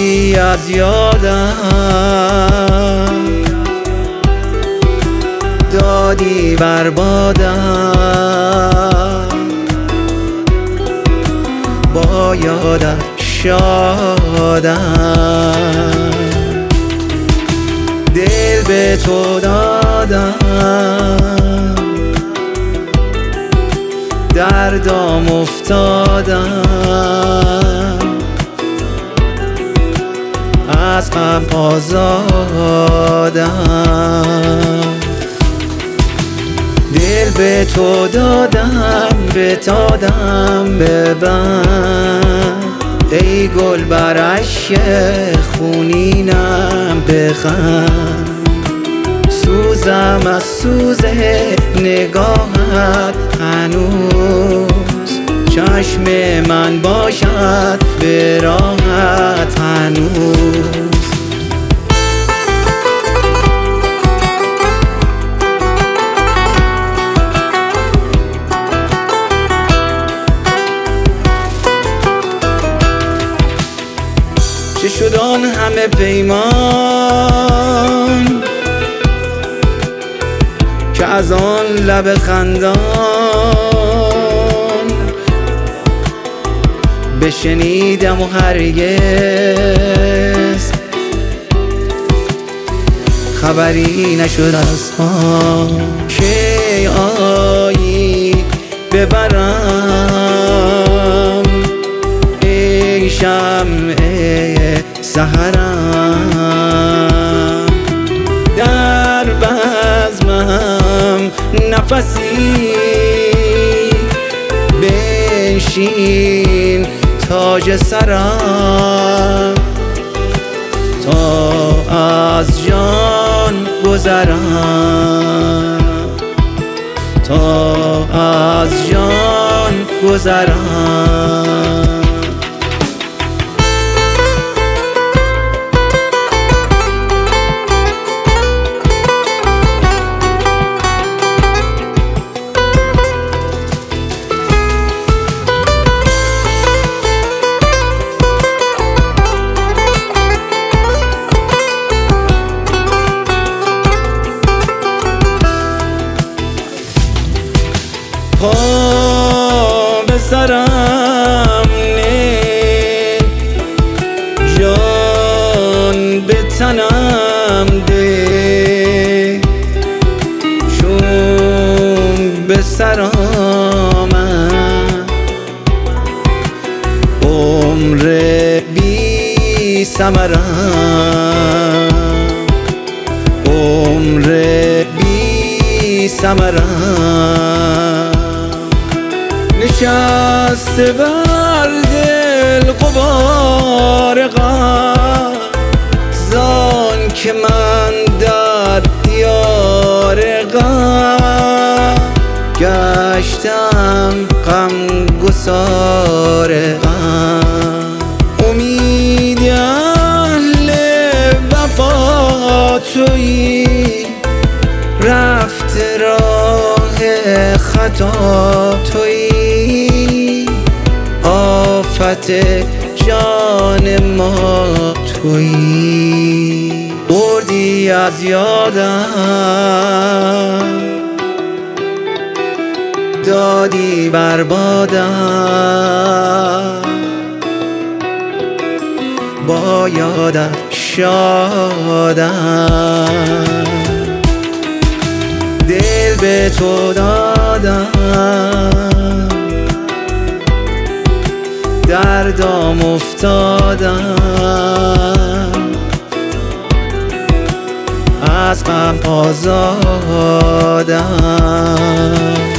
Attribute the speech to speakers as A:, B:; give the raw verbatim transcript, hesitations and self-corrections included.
A: بردی از یادم، دادی بربادم، با یادت شادم. دل به تو دادم، دردام افتادم، از غم آزادم. دل به تو دادم، به دادم ببند، ای گل بر اشک خونینم بخند. سوزم از سوز نگاهت هنوز، چشم من باشد به راحت هنوز. چه شد آن همه پیمان که از آن لب خندان بشنیدم و هرگز خبری نشد از آن که آیی ببرم ای شمع سحرم. در بزمم نفسی بنشین تاج سرم، تا از جان گذرم، تا از جان گذرم. پا به سرم نه، جان به تنم ده، چون به سر آمد عمر بی ثمرم، عمر بی ثمرم. نشسته بر دل غبار غم، زان که من در دیار غم گشتم غم گسار غم. امید اهل وفا تویی، رفت راه خطا تویی، آفت جان ما تویی. بردی از یادم، دادی بربادم، با یادت شادم. دل به تو دادم، دردام افتادم، از غم آزادم.